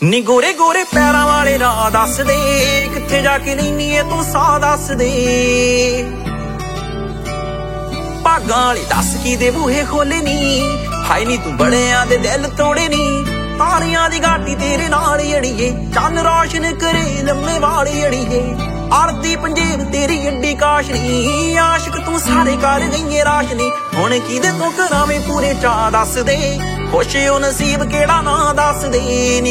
ਨੀ ਗੋਰੇ ਗੋਰੇ ਪੈਰਾਂ ਵਾਲੇ ਰਾਹ ਦੱਸ ਦੇ, ਕਿੱਥੇ ਜਾ ਕੇ ਲੈਨੀ ਏ ਤੂੰ ਸਾਹ ਦੱਸ ਦੇ। ਭਾਗਾਂ ਵਾਲੀ ਦੱਸ ਕੀ ਦੇ ਬੂਹੇ ਖੋਲੇ ਨੀ, ਹਾਏ ਨੀ ਤੂੰ ਬੜਿਆਂ ਦੇ ਦਿਲ ਤੋੜੇ ਨੀ। ਤਾਰਿਆਂ ਦੀ ਗਾਟੀ ਤੇਰੇ ਨਾਲ ਅੜੀਏ, ਚੰਨ ਰੋਸ਼ਨ ਕਰੇ ਲੰਮੇ ਵਾਲ ਅੜੀਏ। ਆਰਤੀ ਪੰਜੇਬ ਤੇਰੀ ਏਡੀ ਕਾਸ਼ਨੀ, ਆਸ਼ਿਕ ਤੂੰ ਸਾਰੇ ਕਰ ਗਈਏ ਰਾਸ਼ਨੀ। ਹੁਣ ਕਿਹਦੇ ਤੋਂ ਕਰਾਵੇਂ ਪੂਰੇ ਚਾਅ ਦੱਸ ਦੇ, ਖੁਸ਼ ਓ ਨਸੀਬ ਕਿਹੜਾ ਨਾ ਦੱਸ ਦੇ। ਨੀ